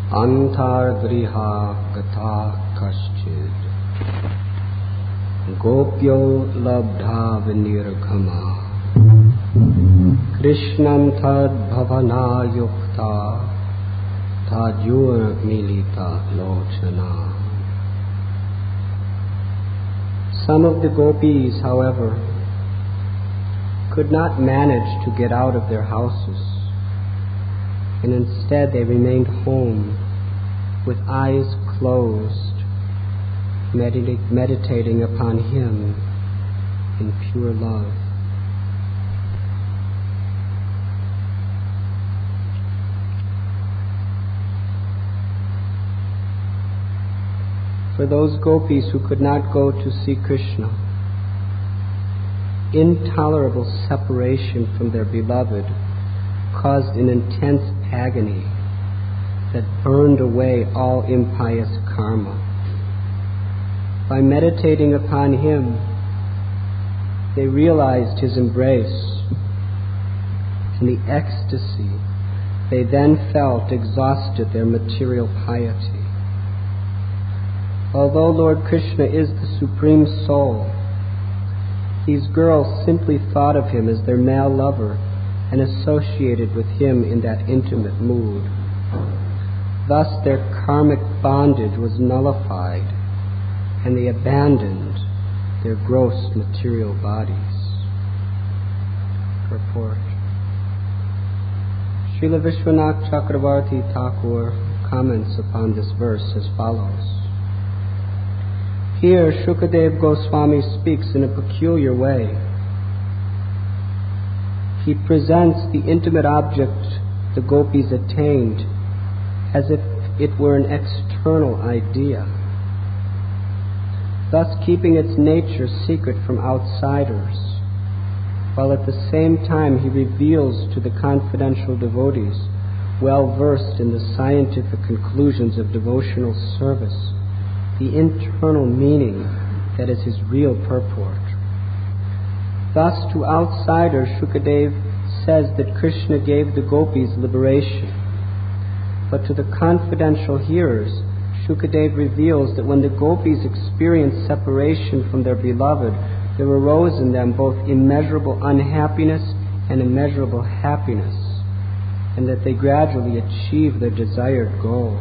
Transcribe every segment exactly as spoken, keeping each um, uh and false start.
Antargriha Gata Kaschid Gopyo Labdha Vinirgama Krishnam Tad Bhavana Yukta Tajur Milita Lochana. Some of the gopis, however, could not manage to get out of their houses, and instead they remained home with eyes closed, medita- meditating upon Him in pure love. For those gopis who could not go to see Krishna, intolerable separation from their beloved caused an intense agony that burned away all impious karma. By meditating upon Him, they realized His embrace, and the ecstasy they then felt exhausted their material piety. Although Lord Krishna is the Supreme Soul, these girls simply thought of Him as their male lover and associated with Him in that intimate mood. Thus their karmic bondage was nullified, and they abandoned their gross material bodies. Purport. Srila Vishwanath Chakravarti Thakur comments upon this verse as follows. Here, Shukadev Goswami speaks in a peculiar way. He presents the intimate object the gopis attained as if it were an external idea, thus keeping its nature secret from outsiders, while at the same time he reveals to the confidential devotees, well versed in the scientific conclusions of devotional service, the internal meaning that is his real purport. Thus, to outsiders, Shukadev says that Krishna gave the gopis liberation. But to the confidential hearers, Shukadev reveals that when the gopis experienced separation from their beloved, there arose in them both immeasurable unhappiness and immeasurable happiness, and that they gradually achieved their desired goal.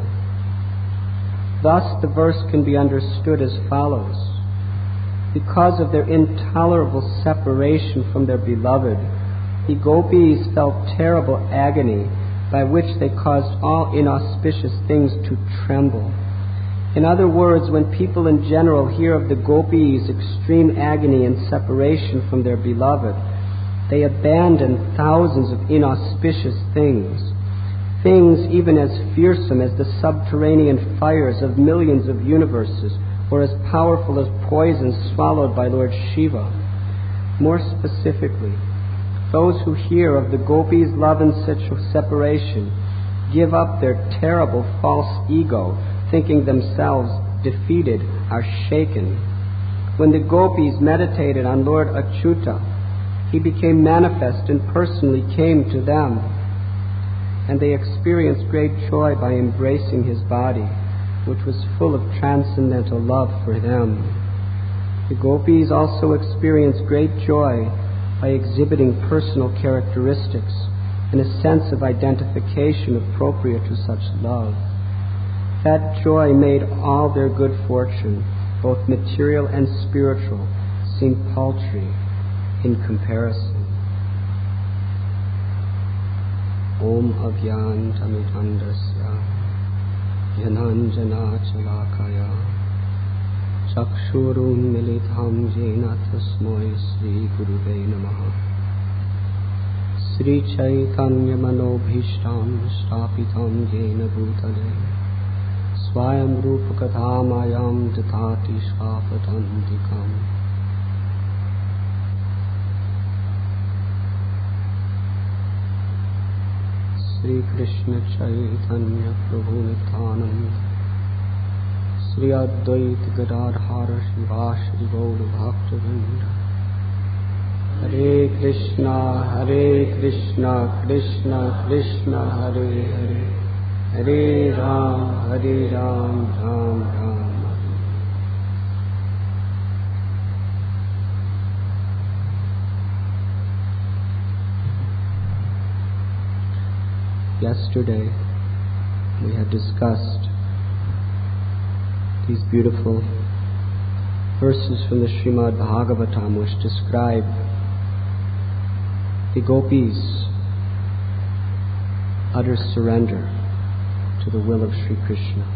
Thus, the verse can be understood as follows. Because of their intolerable separation from their beloved, the gopis felt terrible agony by which they caused all inauspicious things to tremble. In other words, when people in general hear of the gopis' extreme agony and separation from their beloved, they abandon thousands of inauspicious things. Things even as fearsome as the subterranean fires of millions of universes, or as powerful as poison swallowed by Lord Shiva. More specifically, those who hear of the gopis' love and separation give up their terrible false ego, thinking themselves defeated, are shaken. When the gopis meditated on Lord Achyuta, He became manifest and personally came to them, and they experienced great joy by embracing His body, which was full of transcendental love for them. The gopis also experienced great joy by exhibiting personal characteristics and a sense of identification appropriate to such love. That joy made all their good fortune, both material and spiritual, seem paltry in comparison. Om Agyan Tamidandasya Yananjana Chalakaya Chakshurum Militham Jena Tasmoi Sri Guruve Namaha. Sri Chaitanya Manobhishtam Stapitam Jena Bhutale Swayam Rupa Kathamayam Datati Shvapatantikam. Sri Krishna Chaitanya Prabhu Nityananda Sri Advaita Gadadhara Shivashri Gaura Bhaktivinoda. Hare Krishna Hare Krishna Krishna Krishna Hare Hare Hare Ram, Hare Ram, Ram Ram. Yesterday we had discussed these beautiful verses from the Srimad Bhagavatam which describe the gopis' utter surrender to the will of Sri Krishna.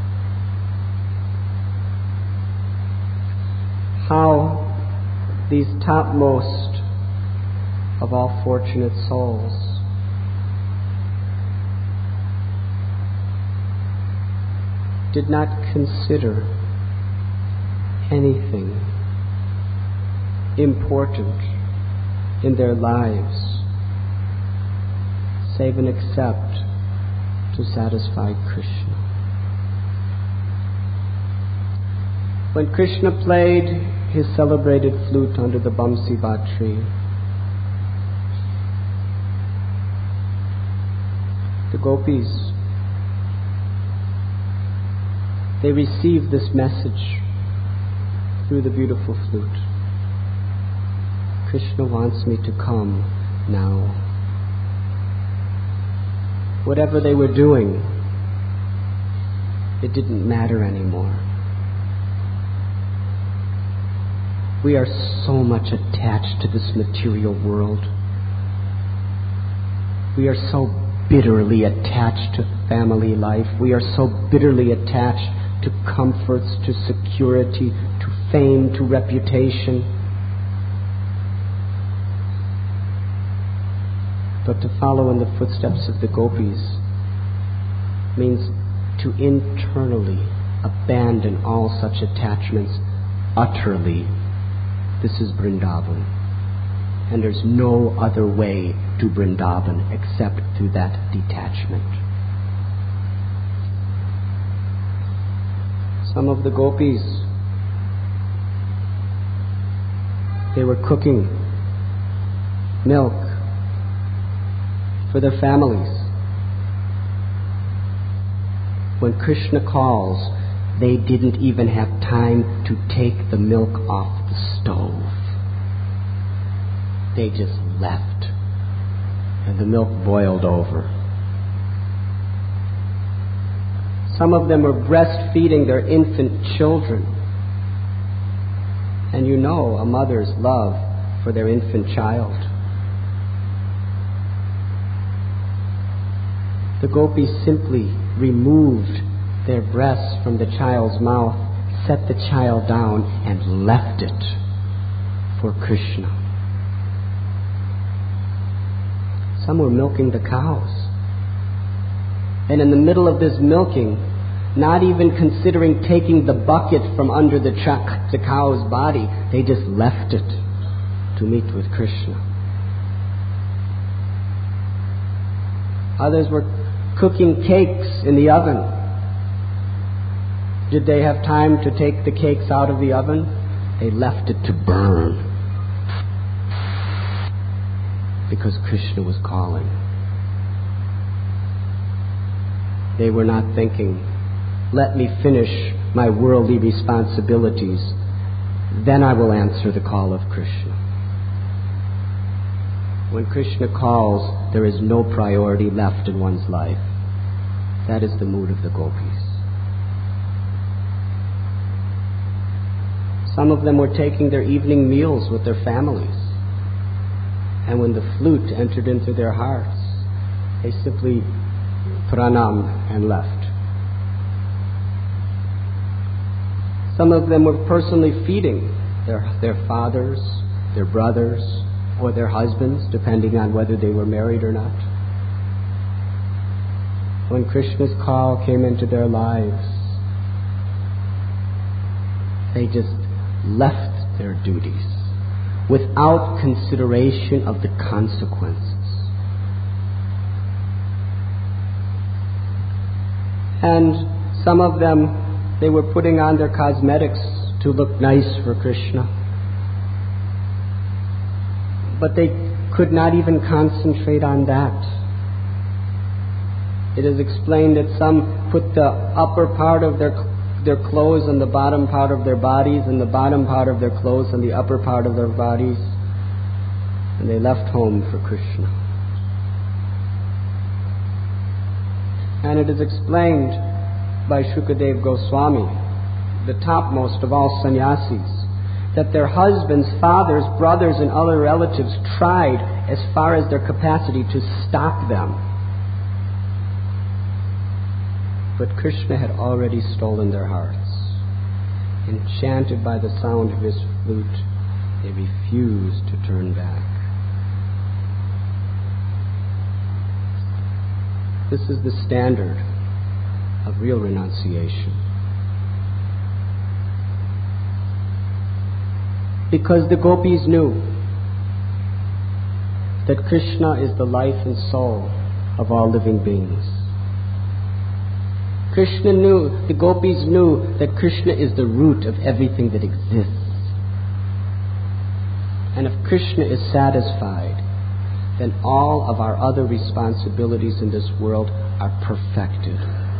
How these topmost of all fortunate souls did not consider anything important in their lives save and except to satisfy Krishna. When Krishna played his celebrated flute under the Bamsivat tree, the gopis, they received this message through the beautiful flute. Krishna wants me to come now. Whatever they were doing, it didn't matter anymore. We are so much attached to this material world. We are so bitterly attached to family life. We are so bitterly attached to comforts, to security, to fame, to reputation. But to follow in the footsteps of the gopis means to internally abandon all such attachments utterly. This is Vrindavan. And there's no other way to Vrindavan except through that detachment. Some of the gopis, they were cooking milk for their families. When Krishna calls, they didn't even have time to take the milk off the stove. They just left, and the milk boiled over. Some of them were breastfeeding their infant children. And you know a mother's love for their infant child. The gopis simply removed their breasts from the child's mouth, set the child down, and left it for Krishna. Some were milking the cows. And in the middle of this milking, not even considering taking the bucket from under the, ch- the cow's body, they just left it to meet with Krishna. Others were cooking cakes in the oven. Did they have time to take the cakes out of the oven? They left it to burn because Krishna was calling. They were not thinking, let me finish my worldly responsibilities, then I will answer the call of Krishna. When Krishna calls, there is no priority left in one's life. That is the mood of the gopis. Some of them were taking their evening meals with their families. And when the flute entered into their hearts, they simply pranam and left. Some of them were personally feeding their, their fathers, their brothers, or their husbands, depending on whether they were married or not. When Krishna's call came into their lives, they just left their duties without consideration of the consequences. And some of them, they were putting on their cosmetics to look nice for Krishna. But they could not even concentrate on that. It is explained that some put the upper part of their their clothes on the bottom part of their bodies, and the bottom part of their clothes on the upper part of their bodies, and they left home for Krishna. And it is explained by Shukadev Goswami, the topmost of all sannyasis, that their husbands, fathers, brothers, and other relatives tried as far as their capacity to stop them. But Krishna had already stolen their hearts. Enchanted by the sound of his flute, they refused to turn back. This is the standard of real renunciation. Because the gopis knew that Krishna is the life and soul of all living beings. Krishna knew, the gopis knew that Krishna is the root of everything that exists. And if Krishna is satisfied, then all of our other responsibilities in this world are perfected.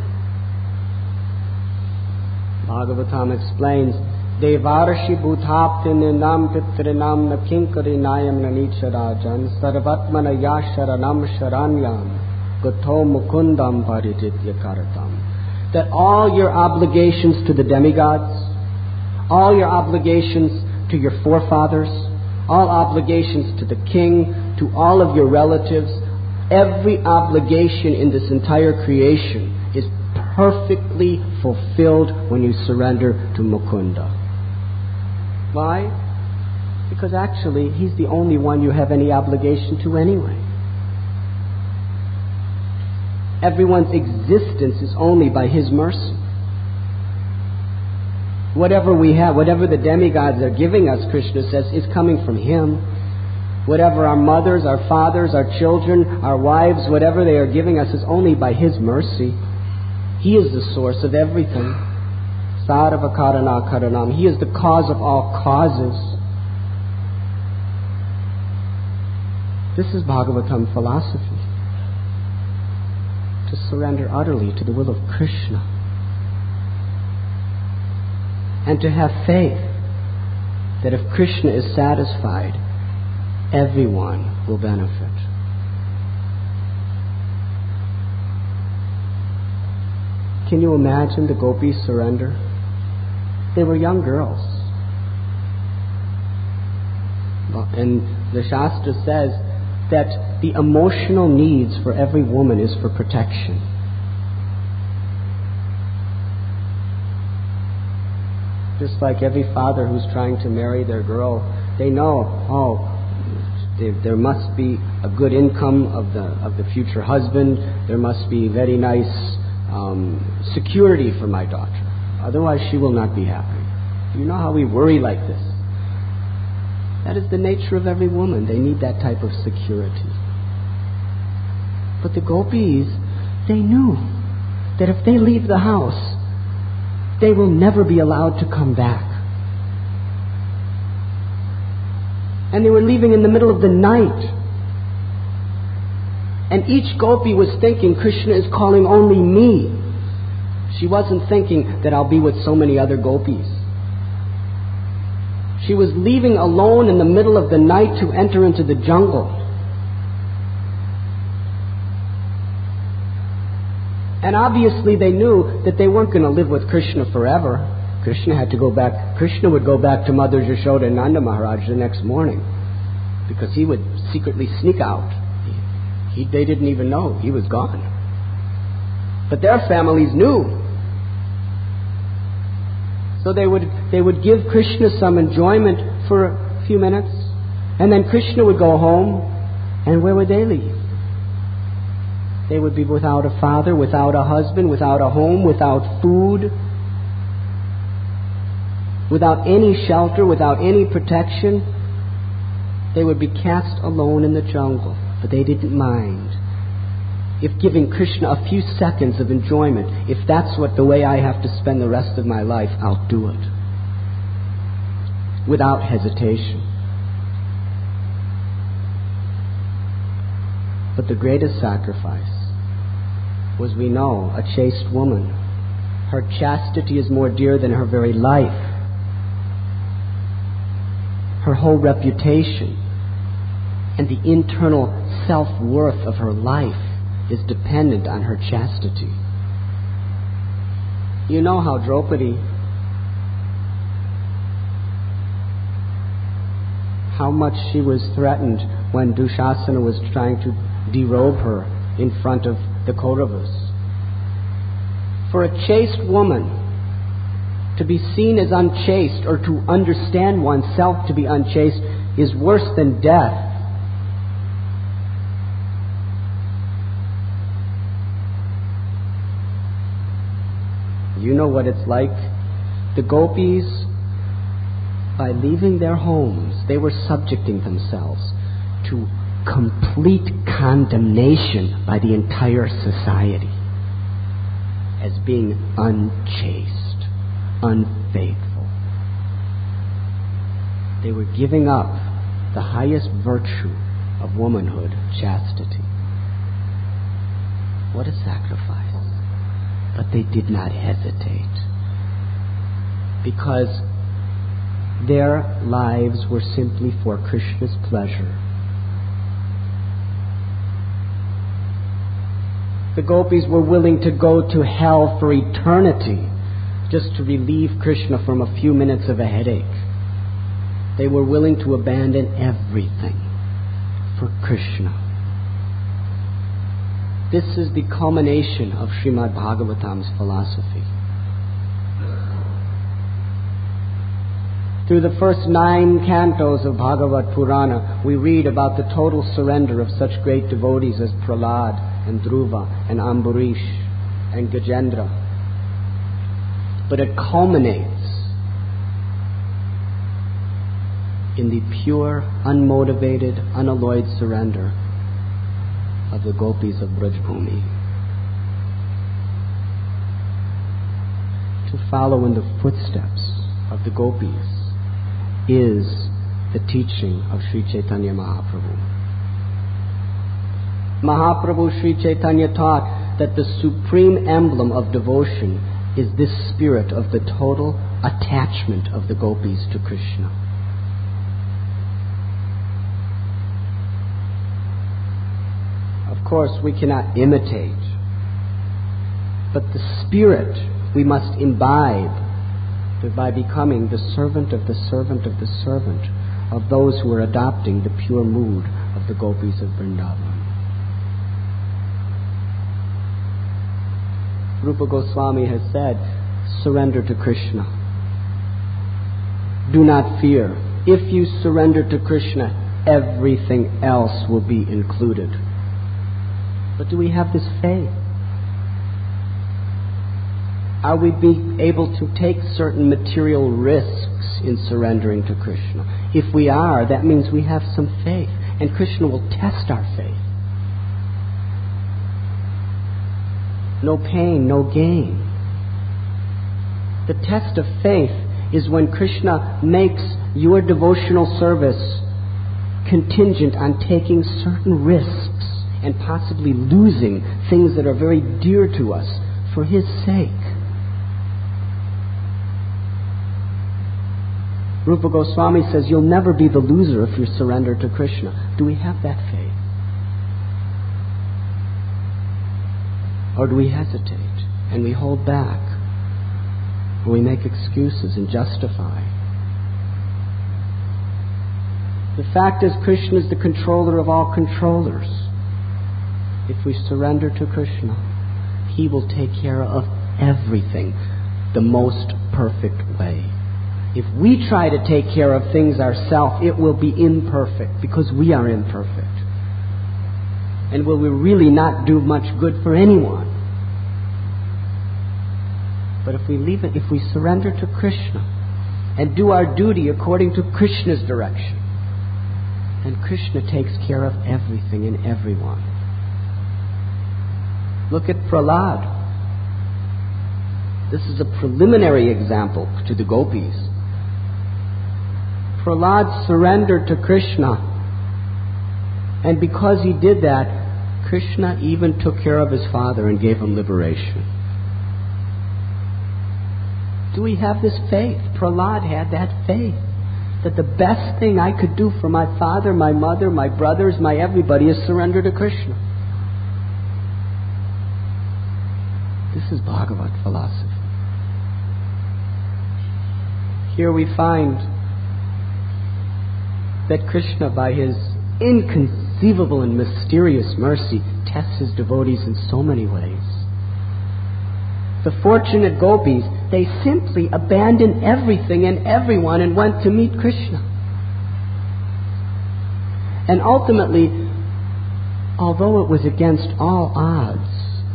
Bhagavatam explains, Devarshi bhutaptininam pitrinam nakinkari nayam nanicharajan sarvatmana yasharanam sharanyam gato mukundam parititya karatam. That all your obligations to the demigods, all your obligations to your forefathers, all obligations to the king, to all of your relatives, every obligation in this entire creation is perfectly fulfilled when you surrender to Mukunda. Why? Because actually, he's the only one you have any obligation to anyway. Everyone's existence is only by his mercy. Whatever we have, whatever the demigods are giving us, Krishna says, is coming from him. Whatever our mothers, our fathers, our children, our wives, whatever they are giving us is only by his mercy. He is the source of everything. Sarva karana karanam. He is the cause of all causes. This is Bhagavatam philosophy. To surrender utterly to the will of Krishna. And to have faith that if Krishna is satisfied, everyone will benefit. Can you imagine the gopis' surrender? They were young girls. And the Shastra says that the emotional needs for every woman is for protection. Just like every father who's trying to marry their girl, they know, oh, there, there must be a good income of the of the future husband. There must be very nice um, security for my daughter. Otherwise, she will not be happy. You know how we worry like this? That is the nature of every woman. They need that type of security. But the gopis, they knew that if they leave the house, they will never be allowed to come back. And they were leaving in the middle of the night. And each gopi was thinking, Krishna is calling only me. She wasn't thinking that I'll be with so many other gopis. She was leaving alone in the middle of the night to enter into the jungle. And obviously they knew that they weren't going to live with Krishna forever. Krishna had to go back. Krishna would go back to Mother Yashoda and Nanda Maharaj the next morning, because he would secretly sneak out. He, they didn't even know he was gone. But their families knew. So they would they would give Krishna some enjoyment for a few minutes, and then Krishna would go home, and where would they leave? They would be without a father, without a husband, without a home, without food, without any shelter, without any protection. They would be cast alone in the jungle, but they didn't mind. If giving Krishna a few seconds of enjoyment, if that's what the way I have to spend the rest of my life, I'll do it. Without hesitation. But the greatest sacrifice was, we know, a chaste woman. Her chastity is more dear than her very life. Her whole reputation and the internal self-worth of her life is dependent on her chastity. You know how Draupadi, how much she was threatened when Dushasana was trying to derobe her in front of the Kauravas. For a chaste woman to be seen as unchaste, or to understand oneself to be unchaste, is worse than death. You know what it's like. The gopis, by leaving their homes, they were subjecting themselves to complete condemnation by the entire society as being unchaste, unfaithful. They were giving up the highest virtue of womanhood, chastity. What a sacrifice. But they did not hesitate, because their lives were simply for Krishna's pleasure. The gopis were willing to go to hell for eternity just to relieve Krishna from a few minutes of a headache. They were willing to abandon everything for Krishna. This is the culmination of Srimad Bhagavatam's philosophy. Through the first nine cantos of Bhagavad Purana, we read about the total surrender of such great devotees as Prahlad and Dhruva and Ambarish and Gajendra. But it culminates in the pure, unmotivated, unalloyed surrender of the gopis of Brajbhumi. To follow in the footsteps of the gopis is the teaching of Sri Chaitanya Mahaprabhu. Mahaprabhu Sri Chaitanya taught that the supreme emblem of devotion is this spirit of the total attachment of the gopis to Krishna. Of course, we cannot imitate, but the spirit we must imbibe by becoming the servant of the servant of the servant of those who are adopting the pure mood of the gopis of Vrindavan. Rupa Goswami has said, surrender to Krishna. Do not fear. If you surrender to Krishna, everything else will be included. But do we have this faith? Are we be able to take certain material risks in surrendering to Krishna? If we are, that means we have some faith, and Krishna will test our faith. No pain, no gain. The test of faith is when Krishna makes your devotional service contingent on taking certain risks and possibly losing things that are very dear to us for His sake. Rupa Goswami says you'll never be the loser if you surrender to Krishna. Do we have that faith? Or do we hesitate and we hold back? Or we make excuses and justify? The fact is, Krishna is the controller of all controllers. If we surrender to Krishna, He will take care of everything the most perfect way. If we try to take care of things ourselves, it will be imperfect because we are imperfect. And will we really not do much good for anyone? But if we leave it, if we surrender to Krishna and do our duty according to Krishna's direction, then Krishna takes care of everything and everyone. Look at Prahlad. This is a preliminary example to the gopis. Prahlad surrendered to Krishna, and because he did that, Krishna even took care of his father and gave him liberation. Do we have this faith? Prahlad had that faith, that the best thing I could do for my father, my mother, my brothers, my everybody is surrender to Krishna. This is Bhagavat philosophy. Here we find that Krishna, by his inconceivable and mysterious mercy, tests his devotees in so many ways. The fortunate gopis, they simply abandoned everything and everyone and went to meet Krishna. And ultimately, although it was against all odds,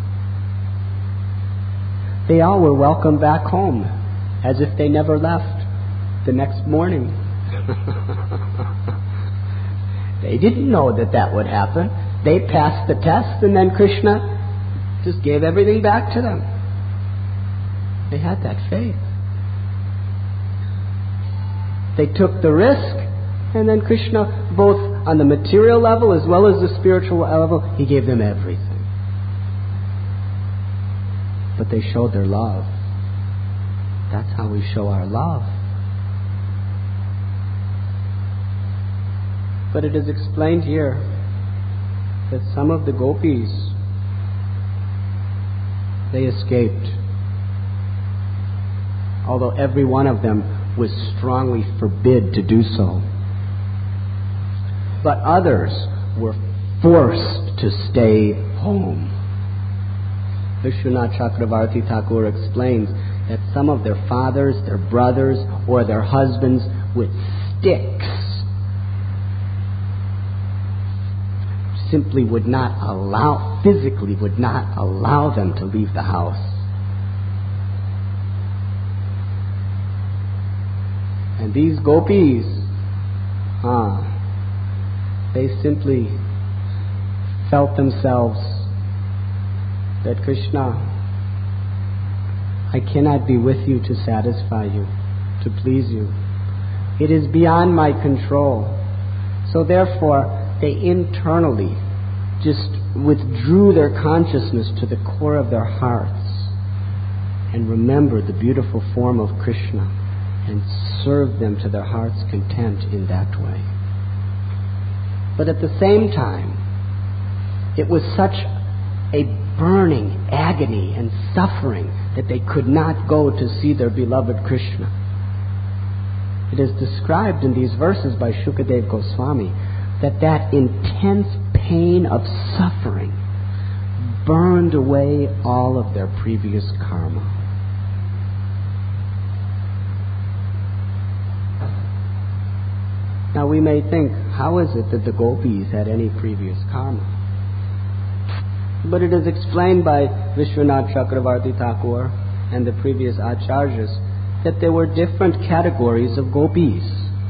they all were welcomed back home as if they never left the next morning. They didn't know that that would happen. They passed the test, and then Krishna just gave everything back to them. They had that faith. They took the risk, and then Krishna, both on the material level as well as the spiritual level, he gave them everything. But they showed their love. That's how we show our love. But it is explained here that some of the gopis, they escaped, although every one of them was strongly forbid to do so. But others were forced to stay home. Vishwanath Chakravarti Thakur explains that some of their fathers, their brothers, or their husbands with sticks simply would not allow, physically would not allow them to leave the house. And these gopis, ah, they simply felt themselves that Krishna, I cannot be with you to satisfy you, to please you. It is beyond my control. So therefore, they internally just withdrew their consciousness to the core of their hearts and remembered the beautiful form of Krishna and served them to their heart's content in that way. But at the same time, it was such a burning agony and suffering that they could not go to see their beloved Krishna. It is described in these verses by Shukadev Goswami that that intense pain of suffering burned away all of their previous karma. Now we may think, how is it that the gopis had any previous karma? But it is explained by Vishwanath Chakravarti Thakur and the previous acharyas that there were different categories of gopis.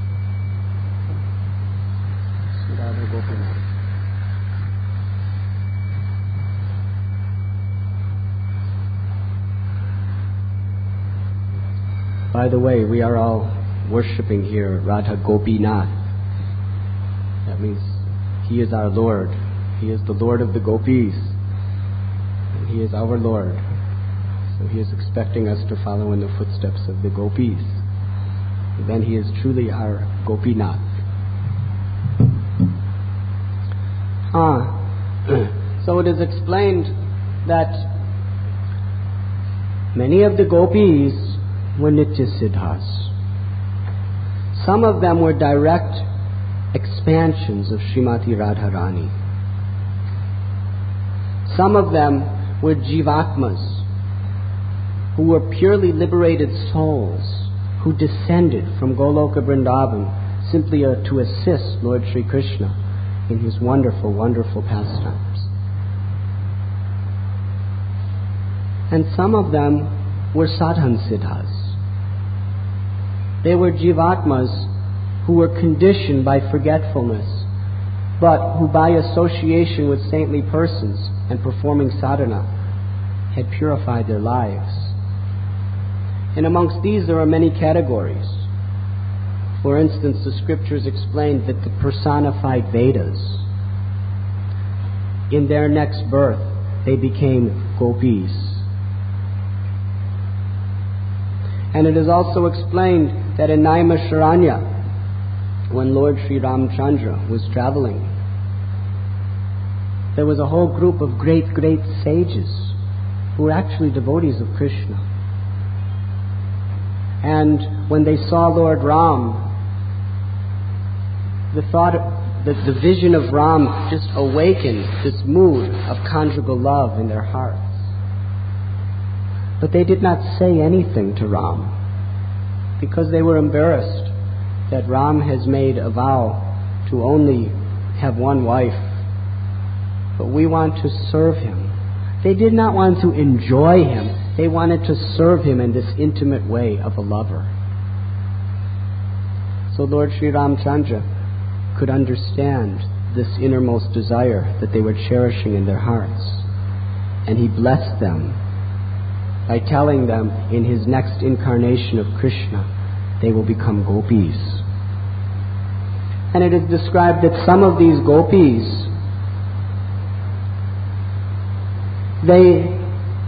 By the way, we are all worshipping here Radha Gopinath. That means He is our Lord. He is the Lord of the gopis. And He is our Lord. So He is expecting us to follow in the footsteps of the gopis. And then He is truly our Gopinath. Ah, so it is explained that many of the gopis were Nitya Siddhas. Some of them were direct expansions of Srimati Radharani. Some of them were Jivatmas, who were purely liberated souls, who descended from Goloka Vrindavan simply uh, to assist Lord Sri Krishna in his wonderful, wonderful pastimes. And some of them were Sadhan Siddhas. They were Jivatmas who were conditioned by forgetfulness, but who by association with saintly persons and performing sadhana had purified their lives. And amongst these there are many categories. For instance, the scriptures explain that the personified Vedas, in their next birth, they became gopis. And it is also explained that in Naimisharanya, when Lord Sri Ramchandra was traveling, there was a whole group of great, great sages who were actually devotees of Krishna. And when they saw Lord Ram, the thought, the, the vision of Ram just awakened this mood of conjugal love in their hearts. But they did not say anything to Ram because they were embarrassed that Ram has made a vow to only have one wife. But we want to serve him. They did not want to enjoy him. They wanted to serve him in this intimate way of a lover. So Lord Sri Ramchandra could understand this innermost desire that they were cherishing in their hearts. And he blessed them by telling them in his next incarnation of Krishna, they will become gopis. And it is described that some of these gopis, they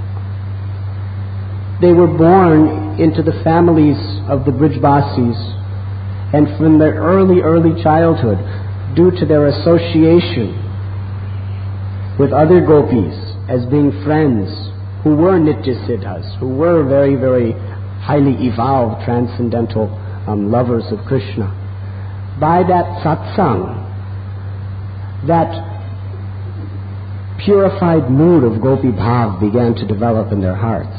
they were born into the families of the Brijbasis, and from their early, early childhood, due to their association with other gopis as being friends who were Nityasiddhas, who were very, very highly evolved, transcendental um, lovers of Krishna. By that satsang, that purified mood of Gopi Bhav began to develop in their hearts.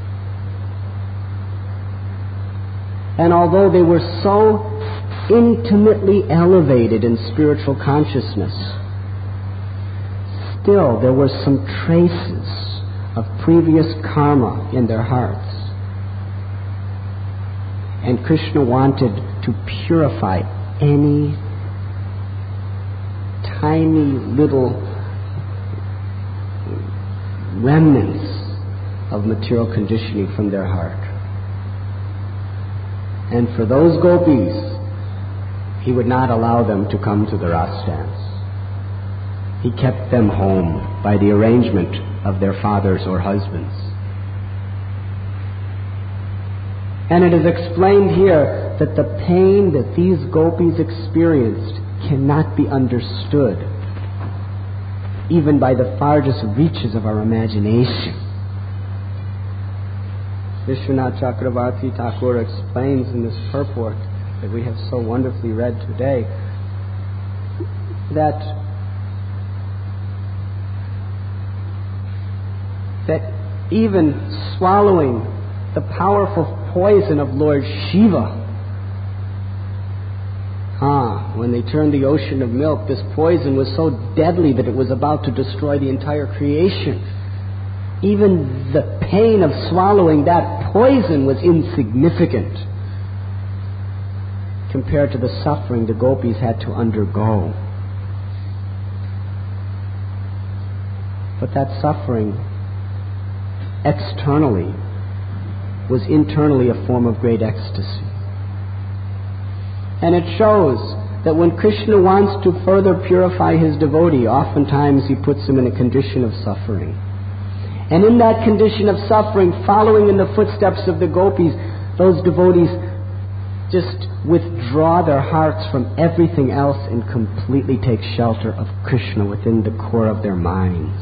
And although they were so intimately elevated in spiritual consciousness, still there were some traces of previous karma in their hearts. And Krishna wanted to purify any tiny little remnants of material conditioning from their heart. And for those gopis, he would not allow them to come to the Ras dance. He kept them home by the arrangement of their fathers or husbands. And it is explained here that the pain that these gopis experienced cannot be understood even by the farthest reaches of our imagination. Vishwanath Chakravarti Thakur explains in this purport that we have so wonderfully read today that that even swallowing the powerful poison of Lord Shiva, ah, when they turned the ocean of milk, this poison was so deadly that it was about to destroy the entire creation. Even the pain of swallowing that poison was insignificant compared to the suffering the gopis had to undergo. But that suffering externally was internally a form of great ecstasy. And it shows that when Krishna wants to further purify his devotee, oftentimes he puts him in a condition of suffering. And in that condition of suffering, following in the footsteps of the gopis, those devotees just withdraw their hearts from everything else and completely take shelter of Krishna within the core of their minds.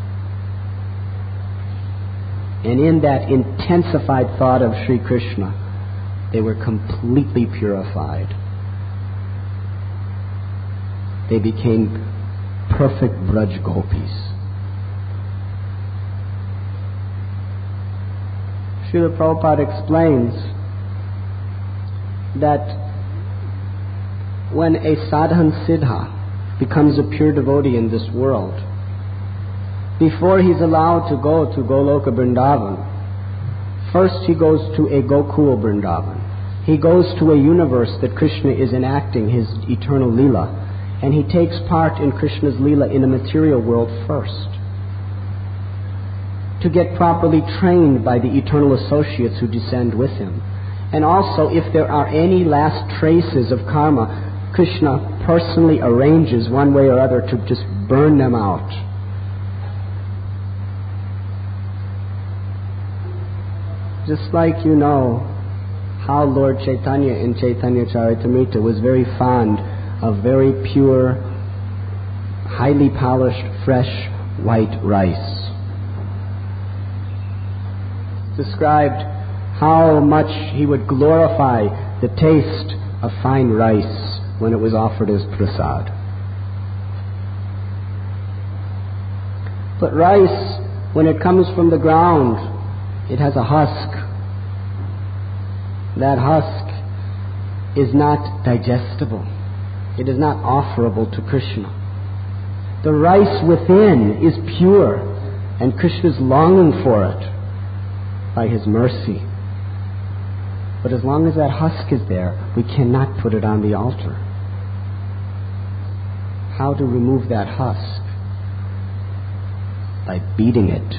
And in that intensified thought of Sri Krishna, they were completely purified. They became perfect Braj gopis. Srila Prabhupada explains that when a sadhan siddha becomes a pure devotee in this world, before he's allowed to go to Goloka Vrindavan, first he goes to a Gokul Vrindavan. He goes to a universe that Krishna is enacting his eternal Leela, and he takes part in Krishna's Leela in a material world first, to get properly trained by the eternal associates who descend with him. And also, if there are any last traces of karma, Krishna personally arranges one way or other to just burn them out Just like you know how Lord Chaitanya in Chaitanya Charitamrita was very fond of very pure, highly polished, fresh white rice. Described how much he would glorify the taste of fine rice when it was offered as prasad. But rice, when it comes from the ground, it has a husk. That husk is not digestible. It is not offerable to Krishna. The rice within is pure, and Krishna is longing for it by his mercy. But as long as that husk is there, we cannot put it on the altar. How to remove that husk? By beating it.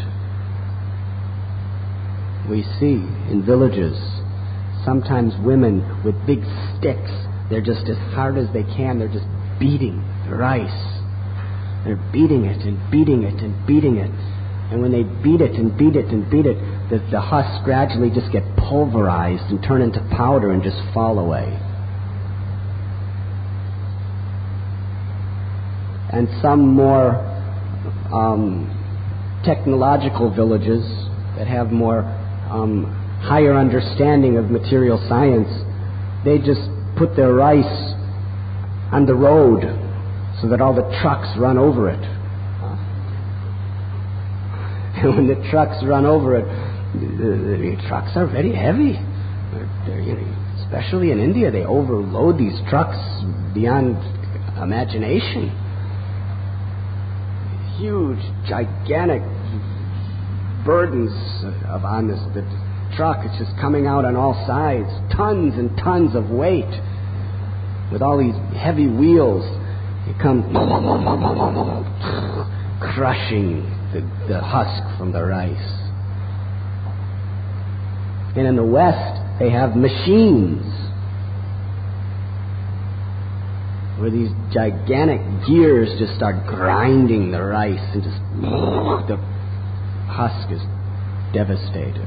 We see in villages, sometimes women with big sticks, they're just as hard as they can, they're just beating the rice. They're beating it and beating it and beating it. And when they beat it and beat it and beat it, the, the husks gradually just get pulverized and turn into powder and just fall away. And some more um, technological villages that have more um, higher understanding of material science, they just put their rice on the road so that all the trucks run over it. And when the trucks run over it, the, the trucks are very heavy. They're, they're, you know, especially in India, they overload these trucks beyond imagination. Huge, gigantic burdens of, on this the truck. It's just coming out on all sides. Tons and tons of weight. With all these heavy wheels, it comes crushing the, the husk from the rice. And in the West, they have machines where these gigantic gears just start grinding the rice and just the husk is devastated.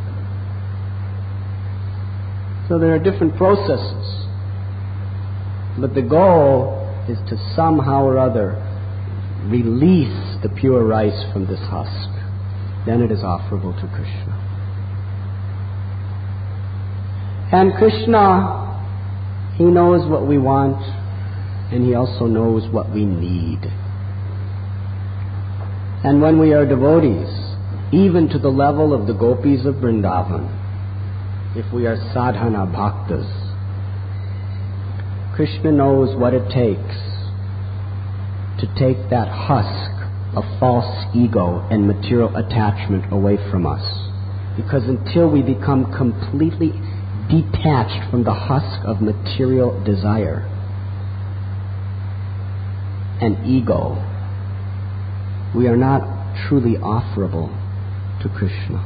So there are different processes. But the goal is to somehow or other release the pure rice from this husk. Then it is offerable to Krishna. And Krishna, He knows what we want, and He also knows what we need. And when we are devotees, even to the level of the gopis of Vrindavan, if we are sadhana bhaktas, Krishna knows what it takes to take that husk of false ego and material attachment away from us. Because until we become completely detached from the husk of material desire and ego, we are not truly offerable to Krishna.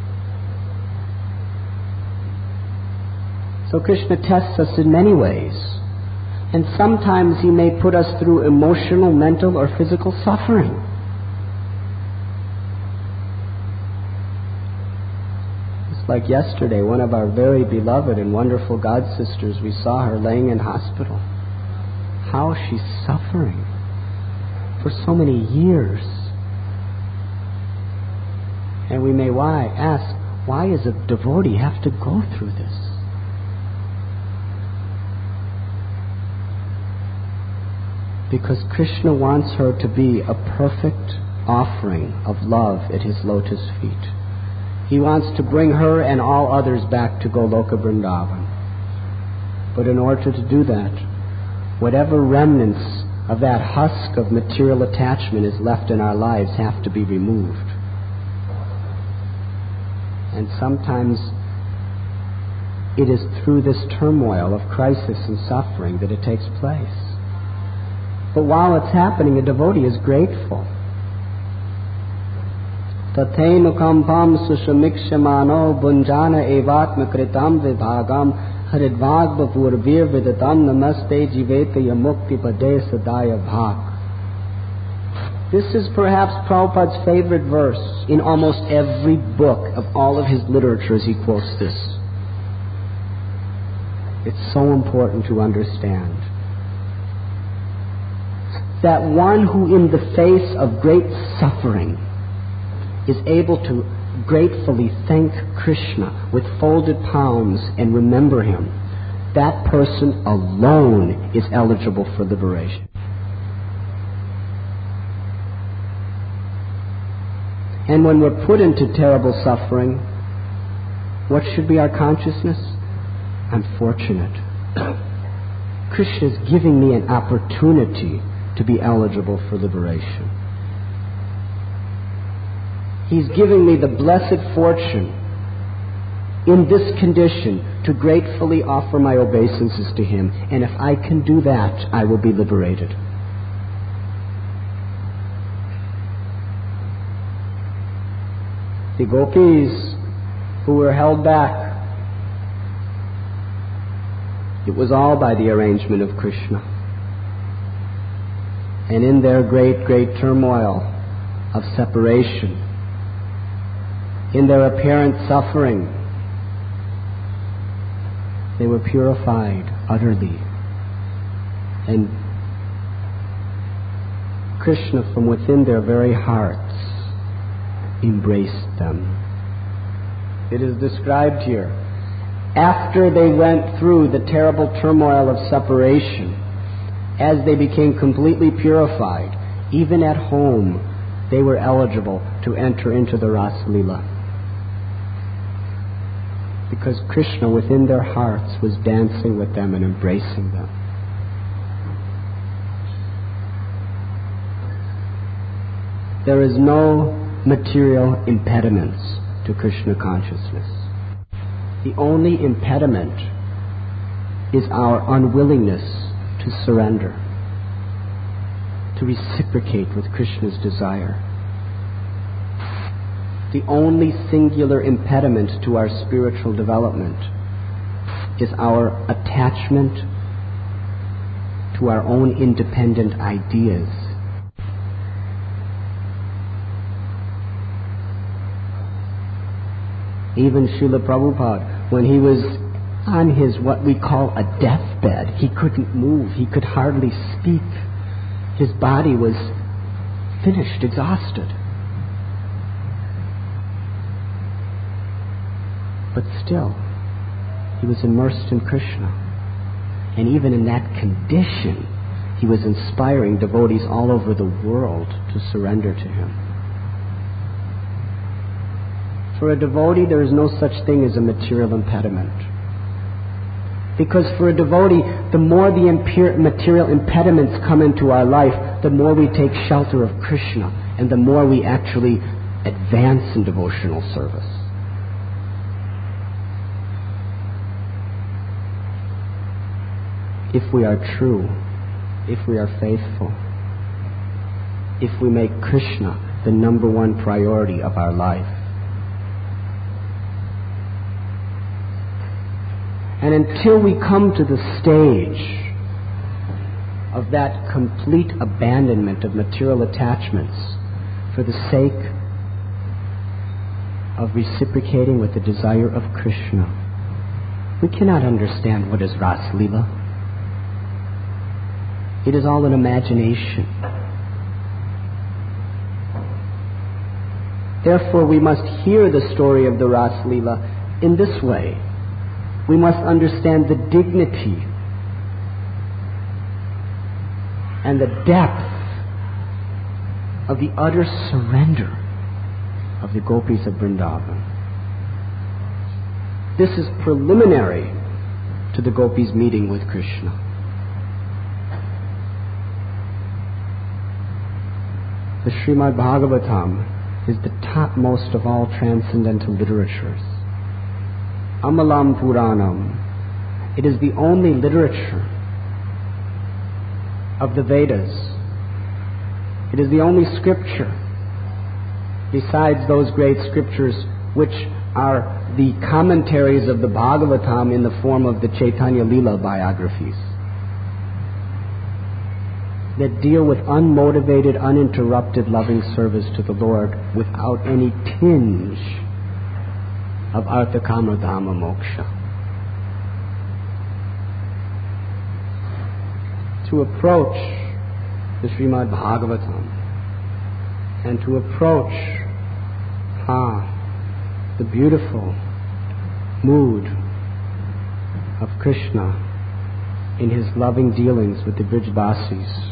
So Krishna tests us in many ways. And sometimes He may put us through emotional, mental, or physical suffering. It's like yesterday, one of our very beloved and wonderful God sisters, we saw her laying in hospital. How she's suffering for so many years. And we may why ask, why does a devotee have to go through this? Because Krishna wants her to be a perfect offering of love at His lotus feet. He wants to bring her and all others back to Goloka Vrindavan. But in order to do that, whatever remnants of that husk of material attachment is left in our lives have to be removed. And sometimes it is through this turmoil of crisis and suffering that it takes place. But while it's happening, a devotee is grateful. Tathenu kampam sushamikshamano bunjana evatma kritam vibhagam haridvag bapurvir vidatam namaste jiveta yamukti pade sadaya bhak. This is perhaps Prabhupada's favorite verse. In almost every book of all of his literatures, he quotes this. It's so important to understand that one who in the face of great suffering is able to gratefully thank Krishna with folded palms and remember him, that person alone is eligible for liberation. And when we're put into terrible suffering, what should be our consciousness? I'm fortunate. Krishna is giving me an opportunity to be eligible for liberation. He's giving me the blessed fortune in this condition to gratefully offer my obeisances to him. And if I can do that, I will be liberated. The gopis who were held back, it was all by the arrangement of Krishna. And in their great, great turmoil of separation, in their apparent suffering, they were purified utterly. And Krishna, from within their very hearts, embraced them. It is described here. After they went through the terrible turmoil of separation, as they became completely purified, even at home, they were eligible to enter into the Rasa Leela. Because Krishna within their hearts was dancing with them and embracing them. There is no material impediments to Krishna consciousness. The only impediment is our unwillingness to surrender, to reciprocate with Krishna's desire. The only singular impediment to our spiritual development is our attachment to our own independent ideas. Even Srila Prabhupada, when he was on his what we call a deathbed, he couldn't move, he could hardly speak. His body was finished, exhausted. But still, he was immersed in Krishna. And even in that condition, he was inspiring devotees all over the world to surrender to him. For a devotee, there is no such thing as a material impediment. Because for a devotee, the more the imper- material impediments come into our life, the more we take shelter of Krishna, and the more we actually advance in devotional service. If we are true, if we are faithful, if we make Krishna the number one priority of our life. And until we come to the stage of that complete abandonment of material attachments for the sake of reciprocating with the desire of Krishna, we cannot understand what is Rasa Leela. It is all an imagination. Therefore, we must hear the story of the Rasa Leela in this way. We must understand the dignity and the depth of the utter surrender of the gopis of Vrindavan. This is preliminary to the gopis meeting with Krishna. The Srimad Bhagavatam is the topmost of all transcendental literatures. Amalam Puranam. It is the only literature of the Vedas. It is the only scripture, besides those great scriptures which are the commentaries of the Bhagavatam in the form of the Chaitanya Leela biographies. that deal with unmotivated, uninterrupted loving service to the Lord without any tinge of Artha Kama Dhamma Moksha. To approach the Srimad Bhagavatam and to approach ah, the beautiful mood of Krishna in his loving dealings with the Vrijvasis,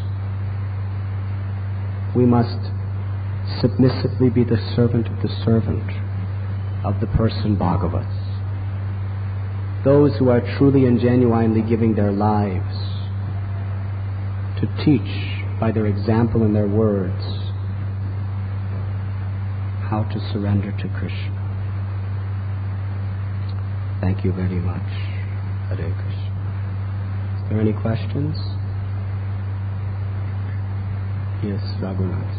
we must submissively be the servant of the servant of the person Bhagavats. Those who are truly and genuinely giving their lives to teach by their example and their words how to surrender to Krishna. Thank you very much. Hare Krishna. Is there any questions? Yes, Raghunath.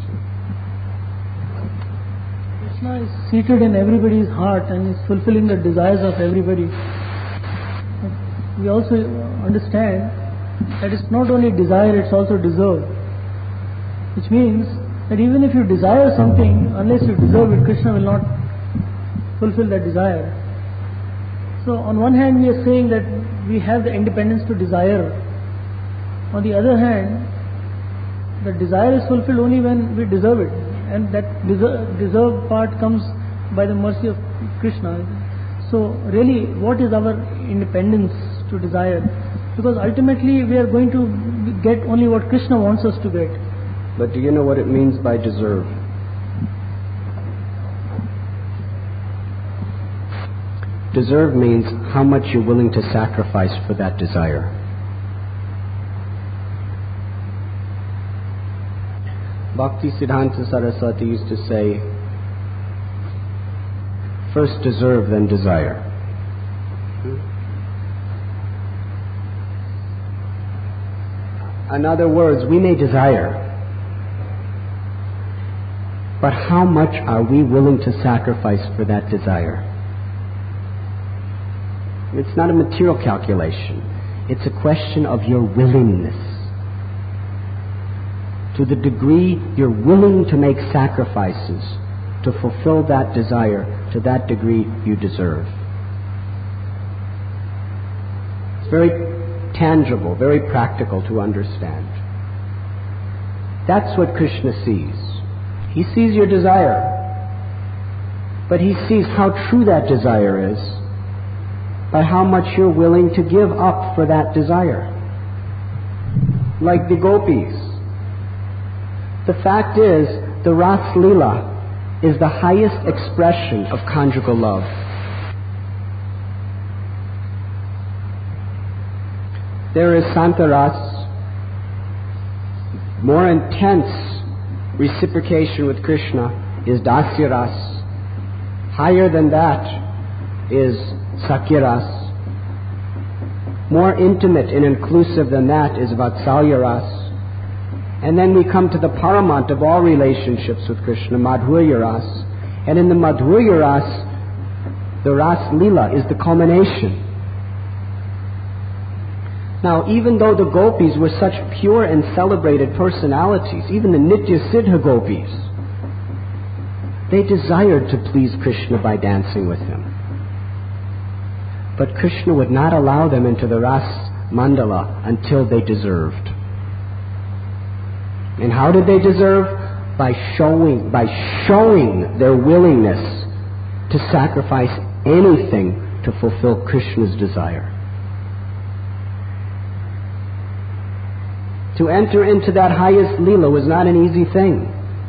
Krishna is seated in everybody's heart and is fulfilling the desires of everybody. We also understand that it's not only desire, it's also deserve. Which means that even if you desire something, unless you deserve it, Krishna will not fulfill that desire. So on one hand we are saying that we have the independence to desire. On the other hand, the desire is fulfilled only when we deserve it. And that deserve, deserve part comes by the mercy of Krishna. So really, what is our independence to desire? Because ultimately we are going to get only what Krishna wants us to get. But do you know what it means by deserve? Deserve means how much you're willing to sacrifice for that desire. Bhakti Siddhanta Saraswati used to say, first deserve, then desire. In other words, we may desire, but how much are we willing to sacrifice for that desire? It's not a material calculation. It's a question of your willingness. To the degree you're willing to make sacrifices to fulfill that desire, to that degree you deserve. It's very tangible, very practical to understand. That's what Krishna sees. He sees your desire, but he sees how true that desire is by how much you're willing to give up for that desire. Like the gopis. The fact is, the Ras Leela is the highest expression of conjugal love. There is Santaras, more intense reciprocation with Krishna is Dasya Ras. Higher than that is Sakya Ras. More intimate and inclusive than that is Vatsalya Ras. And then we come to the paramount of all relationships with Krishna, Madhurya Ras. And in the Madhurya Ras, the Ras Leela is the culmination. Now, even though the gopis were such pure and celebrated personalities, even the Nitya Siddha gopis, they desired to please Krishna by dancing with him. But Krishna would not allow them into the Ras Mandala until they deserved. And how did they deserve? By showing, by showing their willingness to sacrifice anything to fulfill Krishna's desire. To enter into that highest Leela was not an easy thing.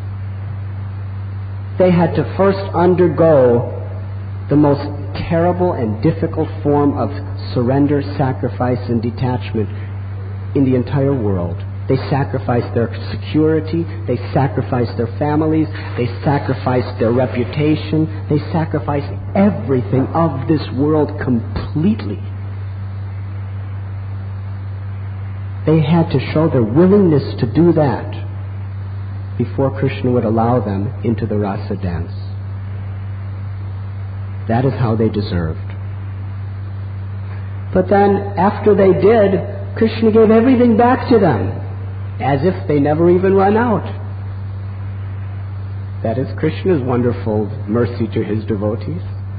They had to first undergo the most terrible and difficult form of surrender, sacrifice, and detachment in the entire world. They sacrificed their security, they sacrificed their families, they sacrificed their reputation, they sacrificed everything of this world completely. They had to show their willingness to do that before Krishna would allow them into the rasa dance. That is how they deserved. But then, after they did, Krishna gave everything back to them. as if they never even run out. That is Krishna's wonderful mercy to his devotees.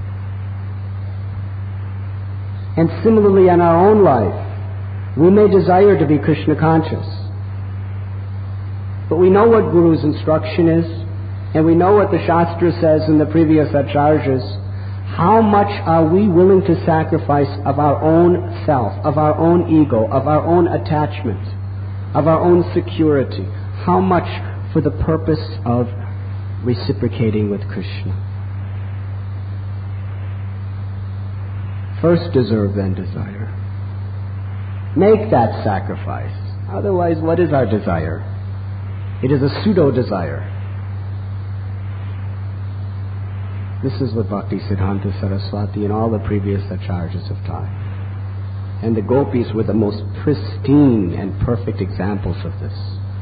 And similarly in our own life, we may desire to be Krishna conscious. But we know what Guru's instruction is, and we know what the Shastra says in the previous acharyas. How much are we willing to sacrifice of our own self, of our own ego, of our own attachment, of our own security? How much for the purpose of reciprocating with Krishna? First deserve, then desire. Make that sacrifice. Otherwise, what is our desire? It is a pseudo-desire. This is what Bhaktisiddhanta Saraswati and all the previous acharyas have taught. And the gopis were the most pristine and perfect examples of this.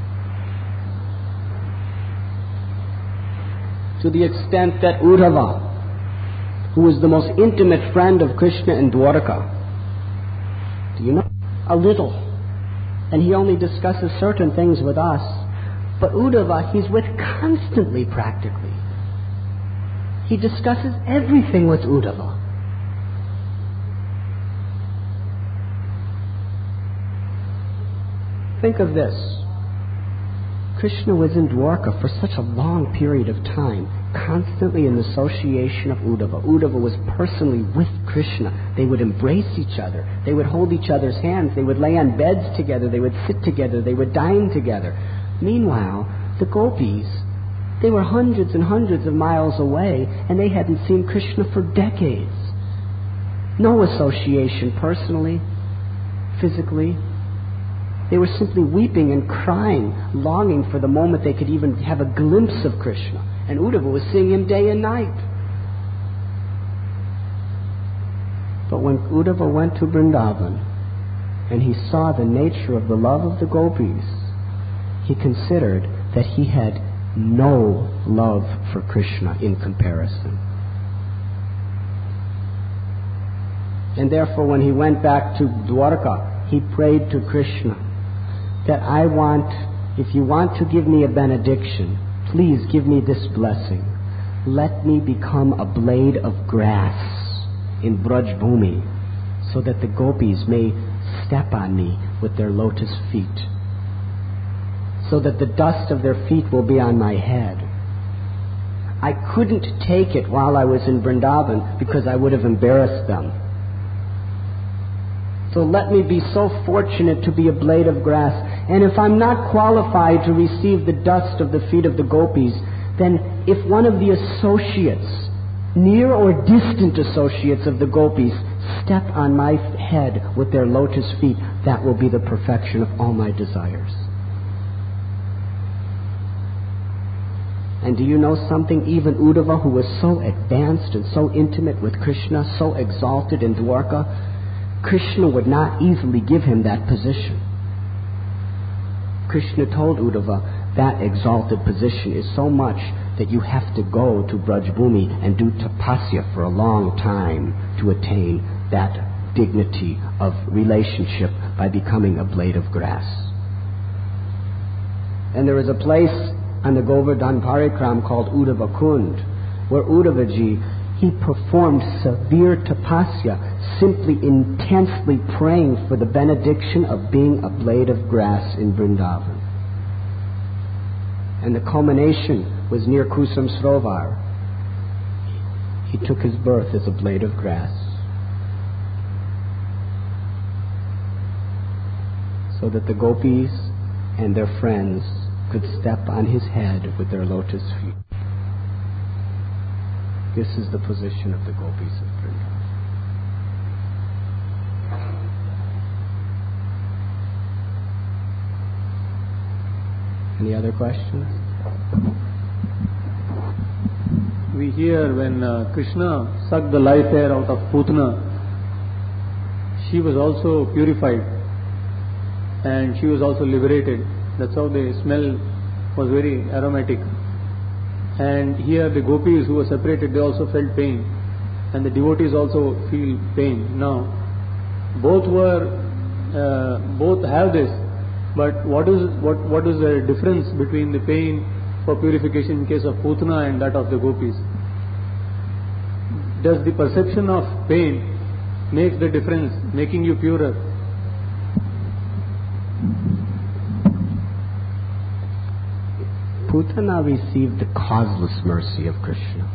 To the extent that Uddhava, who was the most intimate friend of Krishna in Dwarka, do you know? A little. And he only discusses certain things with us. But Uddhava, he's with constantly, practically. He discusses everything with Uddhava. Think of this. Krishna was in Dwarka for such a long period of time, constantly in the association of Uddhava. Uddhava was personally with Krishna. They would embrace each other. They would hold each other's hands. They would lay on beds together. They would sit together. They would dine together. Meanwhile, the gopis, they were hundreds and hundreds of miles away, and they hadn't seen Krishna for decades. No association personally, physically. They were simply weeping and crying, longing for the moment they could even have a glimpse of Krishna. And Uddhava was seeing him day and night. But when Uddhava went to Vrindavan, and he saw the nature of the love of the gopis, he considered that he had no love for Krishna in comparison. And therefore, when he went back to Dwarka, he prayed to Krishna that I want, if you want to give me a benediction, please give me this blessing. Let me become a blade of grass in Braj Bhumi, so that the gopis may step on me with their lotus feet, so that the dust of their feet will be on my head. I couldn't take it while I was in Vrindavan because I would have embarrassed them. So let me be so fortunate to be a blade of grass. And if I'm not qualified to receive the dust of the feet of the gopis, then if one of the associates, near or distant associates of the gopis, step on my head with their lotus feet, that will be the perfection of all my desires. And do you know something? Even Uddhava, who was so advanced and so intimate with Krishna, so exalted in Dwarka, Krishna would not easily give him that position. Krishna told Uddhava, that exalted position is so much that you have to go to Braj Bhumi and do tapasya for a long time to attain that dignity of relationship by becoming a blade of grass. And there is a place on the Govardhan Parikram called Uddhava Kund, where Uddhavaji, he performed severe tapasya, simply intensely praying for the benediction of being a blade of grass in Vrindavan. And the culmination was near Kusam Srovar. He took his birth as a blade of grass, so that the gopis and their friends could step on his head with their lotus feet. This is the position of the gopis of Vrindavan. Any other questions? We hear when uh, Krishna sucked the life air out of Putana, she was also purified and she was also liberated. That's how the smell was very aromatic. And here the gopis who were separated, they also felt pain, and the devotees also feel pain. Now, both were, uh, both have this, But what is what what is the difference between the pain for purification in case of Putana and that of the gopis? Does the perception of pain make the difference, making you purer? Putana received the causeless mercy of Krishna.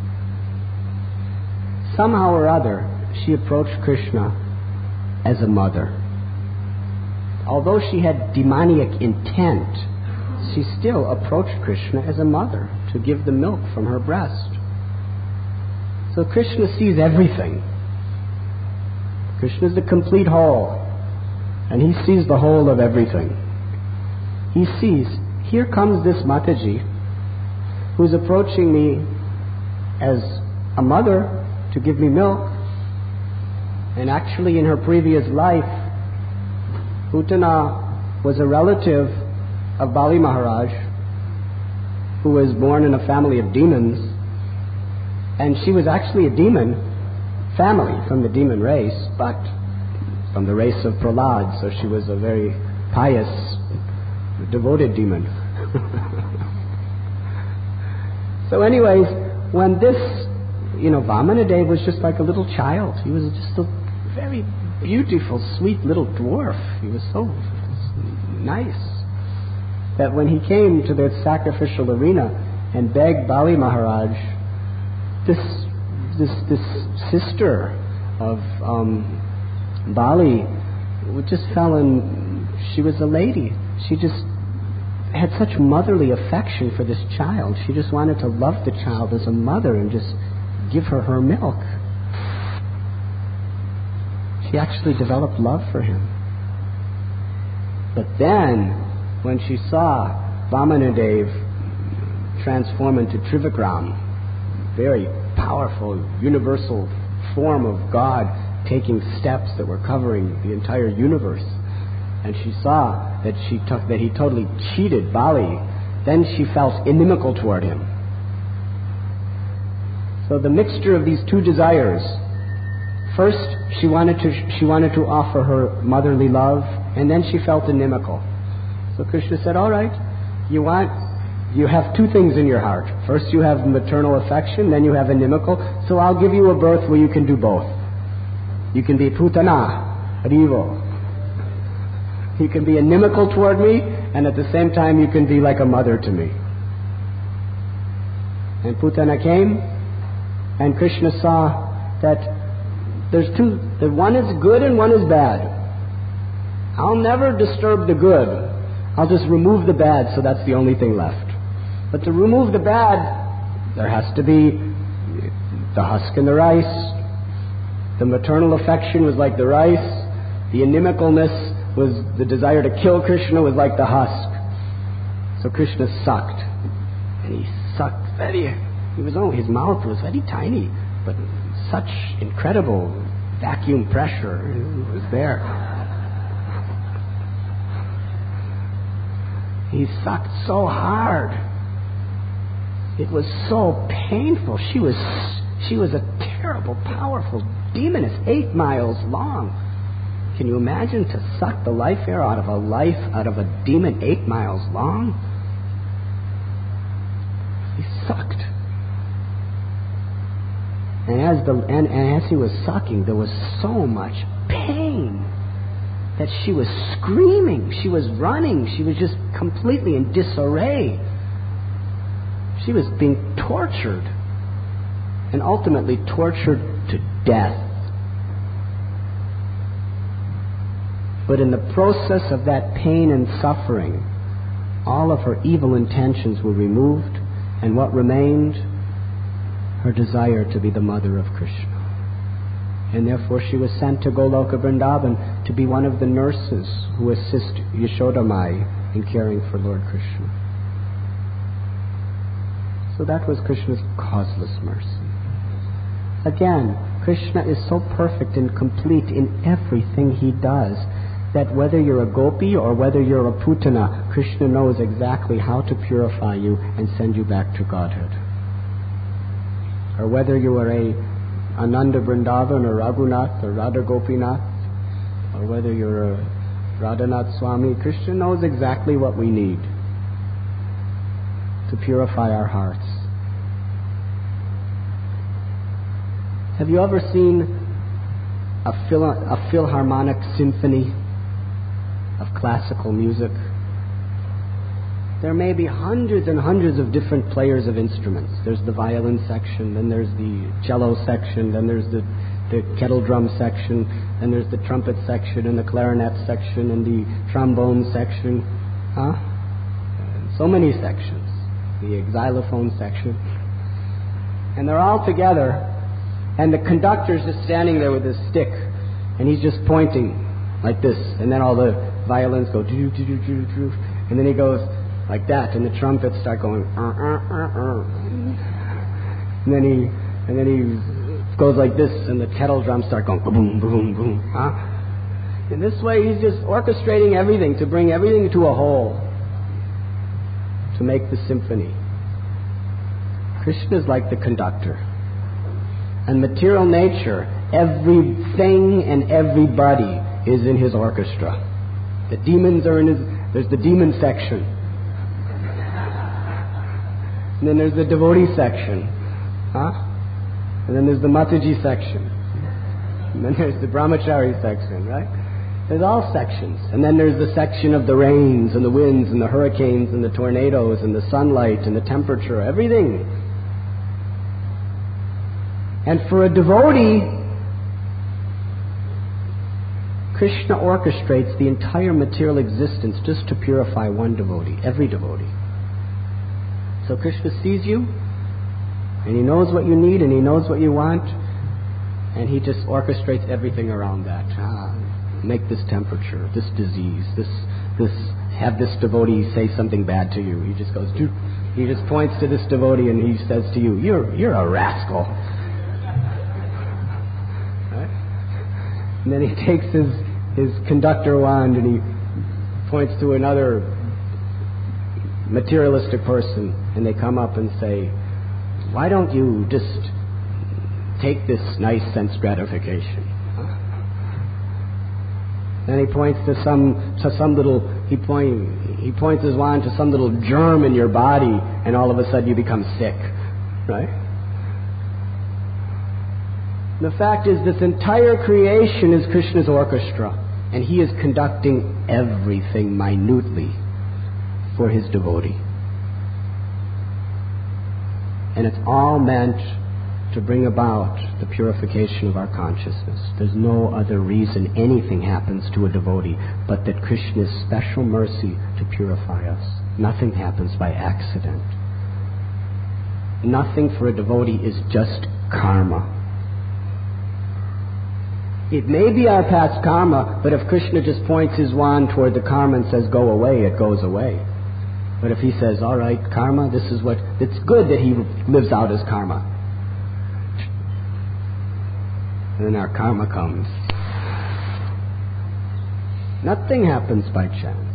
Somehow or other, she approached Krishna as a mother. Although she had demoniac intent, she still approached Krishna as a mother to give the milk from her breast. So Krishna sees everything. Krishna is the complete whole, and he sees the whole of everything. He sees, here comes this Mataji who's approaching me as a mother to give me milk, and actually in her previous life, Putana was a relative of Bali Maharaj, who was born in a family of demons, and she was actually a demon family from the demon race, but from the race of Prahlad, so she was a very pious, devoted demon. So anyways, when this, you know, Vamanadev was just like a little child. He was just a very beautiful, sweet little dwarf. He was so nice that when he came to the sacrificial arena and begged Bali Maharaj, this this this sister of um, Bali just fell in. She was a lady. She just had such motherly affection for this child. She just wanted to love the child as a mother and just give her her milk. She actually developed love for him. But then, when she saw Vamanadev transform into Trivikram, very powerful, universal form of God, taking steps that were covering the entire universe, and she saw that she took, that he totally cheated Bali, then she felt inimical toward him. So the mixture of these two desires. First, she wanted to she wanted to offer her motherly love, and then she felt inimical. So Krishna said, "All right, you want you have two things in your heart. First, you have maternal affection, then you have inimical. So I'll give you a birth where you can do both. You can be Putana, Harivo. You can be inimical toward me, and at the same time you can be like a mother to me." And Putana came, and Krishna saw that there's two, that one is good and one is bad. I'll never disturb the good. I'll just remove the bad, so that's the only thing left. But to remove the bad, there has to be the husk and the rice. The maternal affection was like the rice. The inimicalness was the desire to kill Krishna was like the husk. So Krishna sucked. And he sucked very, he was, oh, his mouth was very tiny, but such incredible vacuum pressure was there. He sucked so hard. It was so painful. She was she was a terrible, powerful demoness, eight miles long. Can you imagine to suck the life air out of a life, out of a demon eight miles long? He sucked. And as the and, and as he was sucking, there was so much pain that she was screaming, she was running, she was just completely in disarray. She was being tortured, and ultimately tortured to death. But in the process of that pain and suffering, all of her evil intentions were removed, and what remained? Her desire to be the mother of Krishna. And therefore she was sent to Goloka Vrindavan to be one of the nurses who assist Yashoda Mai in caring for Lord Krishna. So that was Krishna's causeless mercy. Again, Krishna is so perfect and complete in everything he does that whether you're a gopi or whether you're a putana, Krishna knows exactly how to purify you and send you back to Godhead. Or whether you are a Ananda Vrindavan or Raghunath or Radha Gopinath, or whether you're a Radhanath Swami, Krishna knows exactly what we need to purify our hearts. Have you ever seen a, phil- a philharmonic symphony of classical music? There may be hundreds and hundreds of different players of instruments. There's the violin section, then there's the cello section, then there's the, the kettle drum section, then there's the trumpet section, and the clarinet section, and the trombone section. Huh? And so many sections. The xylophone section. And they're all together. And the conductor's just standing there with his stick, and he's just pointing like this, and then all the violins go doo doo doo doo doo, and then he goes like that, and the trumpets start going, uh, uh, uh, uh. and then he and then he goes like this, and the kettle drums start going boom boom boom. Huh? In this way, he's just orchestrating everything to bring everything to a whole, to make the symphony. Krishna is like the conductor. And material nature, everything and everybody is in his orchestra. The demons are in his... There's the demon section. And then there's the devotee section. Huh? And then there's the Mataji section. And then there's the brahmachari section, right? There's all sections. And then there's the section of the rains and the winds and the hurricanes and the tornadoes and the sunlight and the temperature, everything. And for a devotee, Krishna orchestrates the entire material existence just to purify one devotee, every devotee. So Krishna sees you, and he knows what you need, and he knows what you want, and he just orchestrates everything around that. Ah, make this temperature, this disease, this, this, have this devotee say something bad to you. He just goes, he just points to this devotee, and he says to you, "You're, you're a rascal." And then he takes his, his conductor wand and he points to another materialistic person, and they come up and say, "Why don't you just take this nice sense gratification?" Huh? Then he points to some to some little he point he points his wand to some little germ in your body, and all of a sudden you become sick, right? The fact is, this entire creation is Krishna's orchestra, and he is conducting everything minutely for his devotee. And it's all meant to bring about the purification of our consciousness. There's no other reason anything happens to a devotee but that Krishna's special mercy to purify us. Nothing happens by accident. Nothing for a devotee is just karma. It may be our past karma, but if Krishna just points his wand toward the karma and says, "Go away," it goes away. But if he says, "All right, karma, this is what..." It's good that he lives out his karma. And then our karma comes. Nothing happens by chance.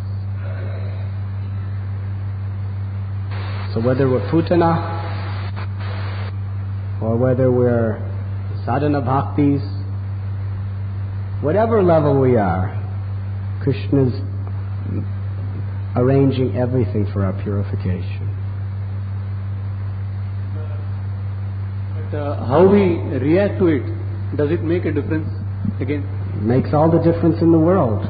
So whether we're putana, or whether we're sadhana bhaktis, whatever level we are, Krishna's arranging everything for our purification. But uh, how we react to it, does it make a difference again? It makes all the difference in the world.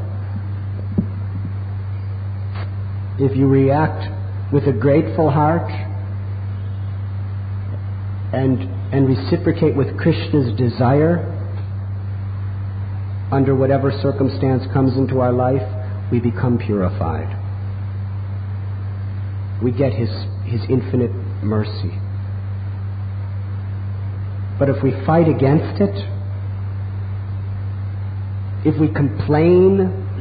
If you react with a grateful heart and and reciprocate with Krishna's desire, under whatever circumstance comes into our life, we become purified. We get His, His infinite mercy. But if we fight against it, if we complain,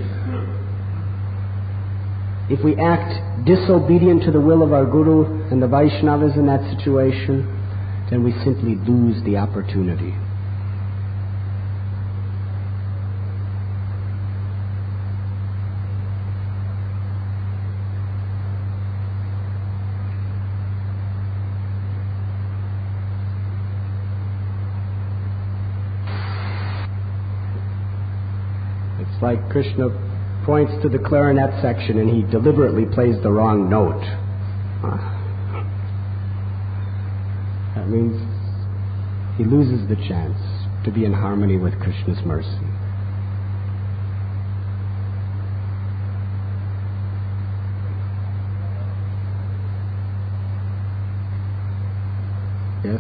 if we act disobedient to the will of our Guru and the Vaishnavas in that situation, then we simply lose the opportunity. Like Krishna points to the clarinet section and he deliberately plays the wrong note. Uh, that means he loses the chance to be in harmony with Krishna's mercy. Yes?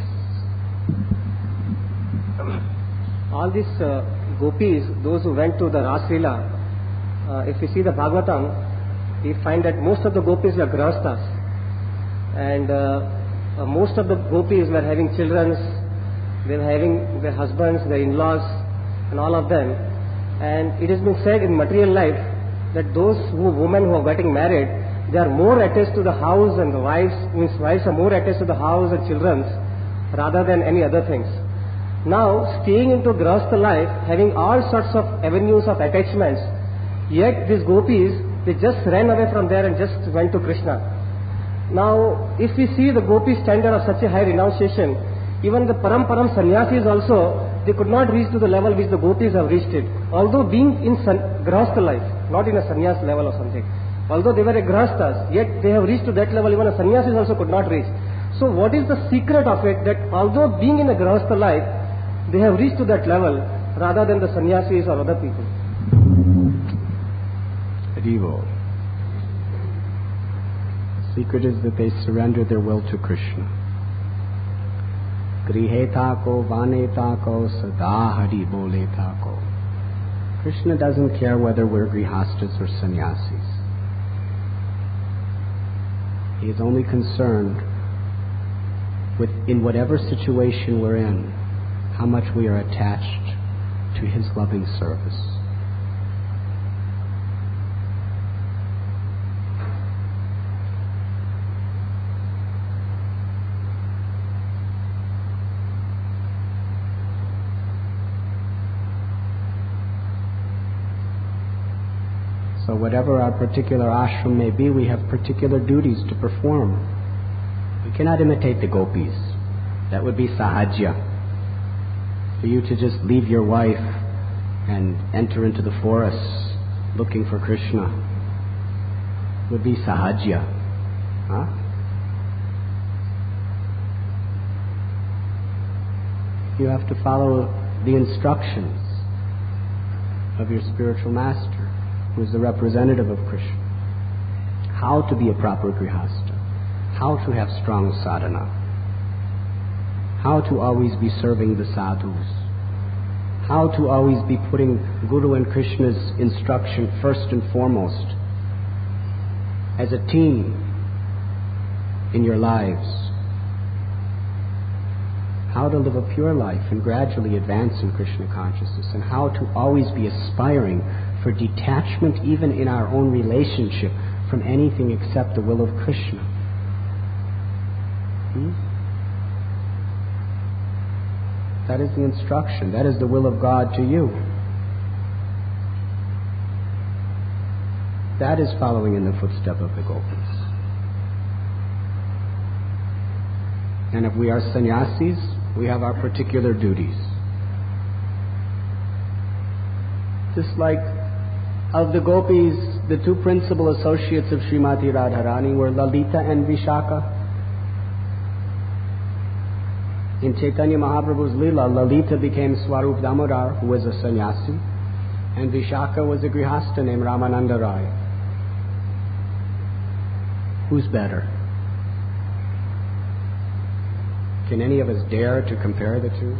All these uh, gopis, those who went to the Ras Leela, uh, if you see the Bhagavatam, we find that most of the gopis were grahasthas. And uh, uh, most of the gopis were having children, they were having their husbands, their in-laws, and all of them. And it has been said in material life that those who, women who are getting married, they are more attached to the house and the wives, means wives are more attached to the house and children rather than any other things. Now, staying into grahastha life, having all sorts of avenues of attachments, yet these gopis, they just ran away from there and just went to Krishna. Now, if we see the gopi standard of such a high renunciation, even the paramparam sannyasis also, they could not reach to the level which the gopis have reached it. Although being in san- grahastha life, not in a sannyas level or something. Although they were a grahasthas, yet they have reached to that level, even a sannyasis also could not reach. So what is the secret of it, that although being in a grahastha life, they have reached to that level rather than the sannyasis or other people? Haribo. The secret is that they surrender their will to Krishna. Griheta ko vaneta ko sada hari boleta ko. Krishna doesn't care whether we're grihastas or sannyasis. He is only concerned with, in whatever situation we're in, how much we are attached to His loving service. So whatever our particular ashram may be, we have particular duties to perform. We cannot imitate the gopis. That would be sahajya. For you to just leave your wife and enter into the forests looking for Krishna would be sahajya. Huh? You have to follow the instructions of your spiritual master, who is the representative of Krishna. How to be a proper grihasta, how to have strong sadhana, how to always be serving the sadhus, how to always be putting Guru and Krishna's instruction first and foremost as a team in your lives, how to live a pure life and gradually advance in Krishna consciousness, and how to always be aspiring for detachment even in our own relationship from anything except the will of Krishna. Hmm? That is the instruction. That is the will of God to you. That is following in the footstep of the gopis. And if we are sannyasis, we have our particular duties. Just like of the gopis, the two principal associates of Srimati Radharani were Lalita and Vishaka. In Chaitanya Mahaprabhu's Leela, Lalita became Swarup Damodar, who was a sannyasi, and Vishaka was a grihasta named Ramananda Rai. Who's better? Can any of us dare to compare the two?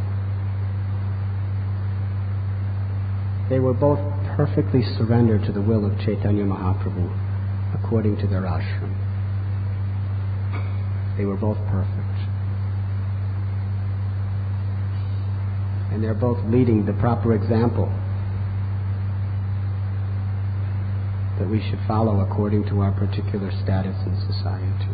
They were both perfectly surrendered to the will of Chaitanya Mahaprabhu according to their ashram. They were both perfect. And they're both leading the proper example that we should follow according to our particular status in society.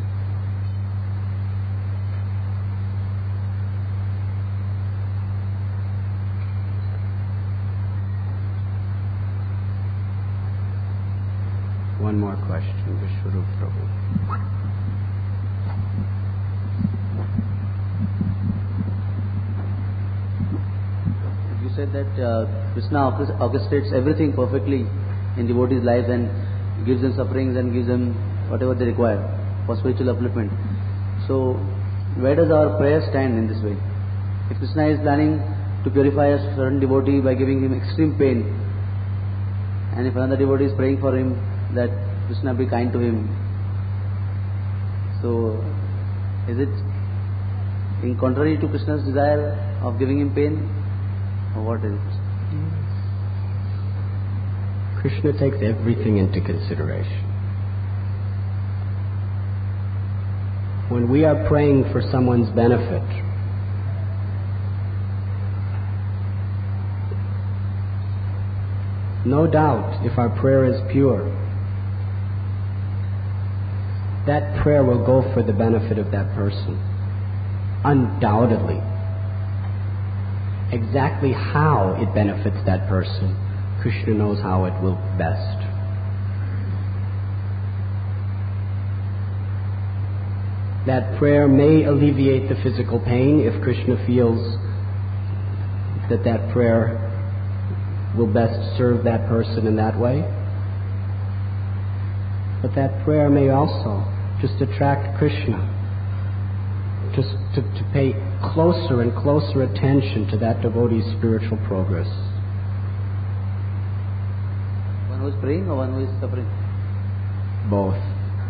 One more question, Vishwarup Prabhu. You said that uh, Krishna orchestrates everything perfectly in devotees' lives and gives them sufferings and gives them whatever they require for spiritual upliftment. So, where does our prayer stand in this way? If Krishna is planning to purify a certain devotee by giving him extreme pain, and if another devotee is praying for him that Krishna be kind to him, so is it in contrary to Krishna's desire of giving him pain, or what is it? Krishna takes everything into consideration. When we are praying for someone's benefit, no doubt, if our prayer is pure, that prayer will go for the benefit of that person. Undoubtedly. Exactly how it benefits that person, Krishna knows how it will best. That prayer may alleviate the physical pain if Krishna feels that that prayer will best serve that person in that way. But that prayer may also just attract Krishna, just to, to pay closer and closer attention to that devotee's spiritual progress. One who is praying or one who is suffering? Both.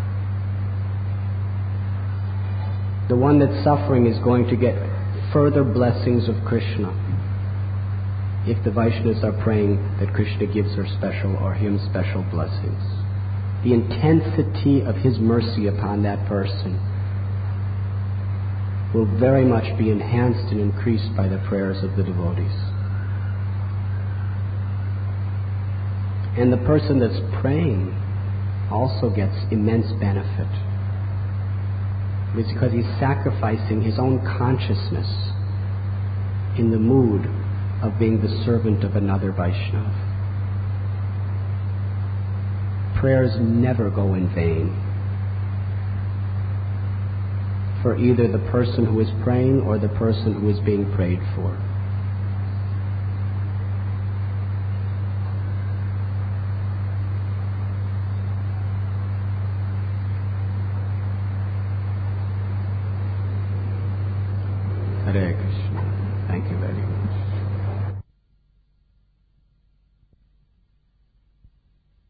The one that's suffering is going to get further blessings of Krishna if the Vaishnavas are praying that Krishna gives her special or him special blessings. The intensity of his mercy upon that person will very much be enhanced and increased by the prayers of the devotees. And the person that's praying also gets immense benefit. It's because he's sacrificing his own consciousness in the mood of being the servant of another Vaishnava. Prayers never go in vain for either the person who is praying or the person who is being prayed for. Hare Krishna. Thank you very much.